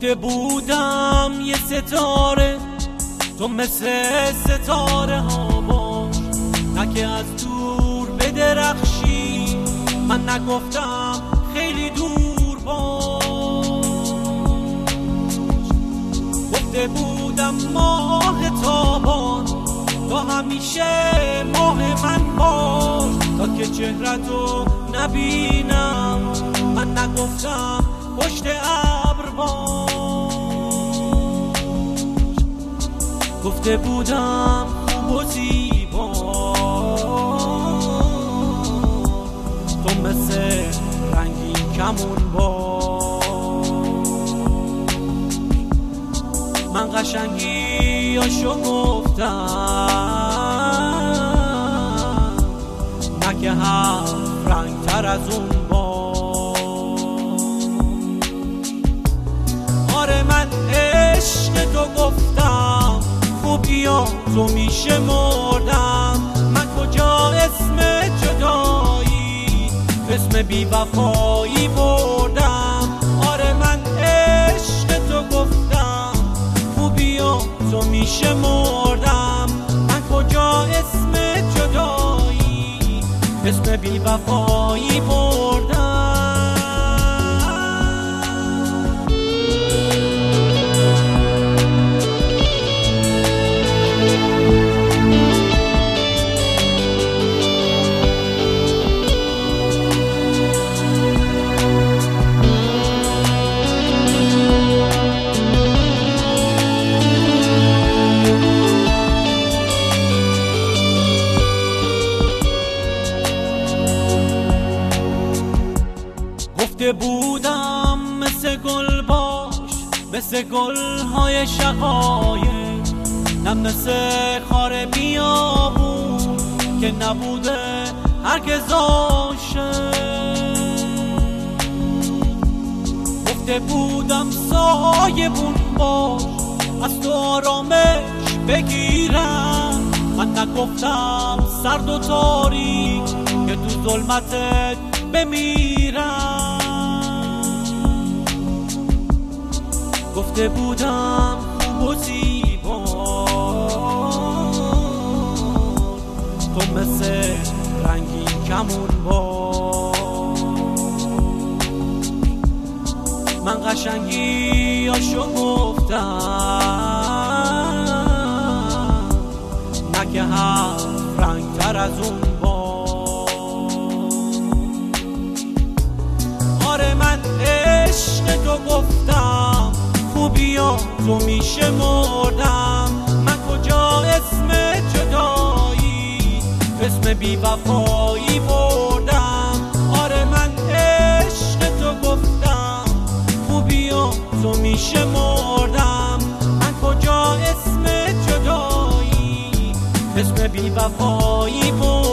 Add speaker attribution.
Speaker 1: گفته بودم یه ستاره تو مثل ستاره ها باش، نه که از دور بدرخشی، من نگفتم خیلی دور باش. گفته بودم ماه تابان تو همیشه ماه من باش، تا که چهرتو نبینم، من نگفتم پشت ابر باش. گفته بودم خوب و زیبا تو مثل رنگین کمون باش، من قشنگیاشو گفتم، نه که هفت رنگ تر از اون باش. آره من عشق تو گفتم، خوبیام تو میشه مردم، من کجا اسم جدایی اسم بی وفایی بردم. آره من عشق تو گفتم، خوبیام تو میشه مردم، من کجا اسم جدایی اسم بی وفایی بردم. گفته بودم مثل گل باش، مثل گل‌های شقایق، نه مثل خار بیابون که نبوده هرگز عاشق. گفته بودم سایبون باش، از تو آرامش بگیرم، من نگفتم سرد و تاریک که تو ظلمتت بمیرم. گفته بودم خوب و زیبا تو مثل رنگین کمون باش، من قشنگیاشو گفتم، نه که هفت رنگ تر از اون باش. آره من عشق تو گفتم، خوبیام تو میشه مردم، من کجا اسم جدایی اسم بی وفایی بردم. آره من عشق تو گفتم، خوبیام تو میشه مردم، من کجا اسم جدایی اسم بی وفایی بردم.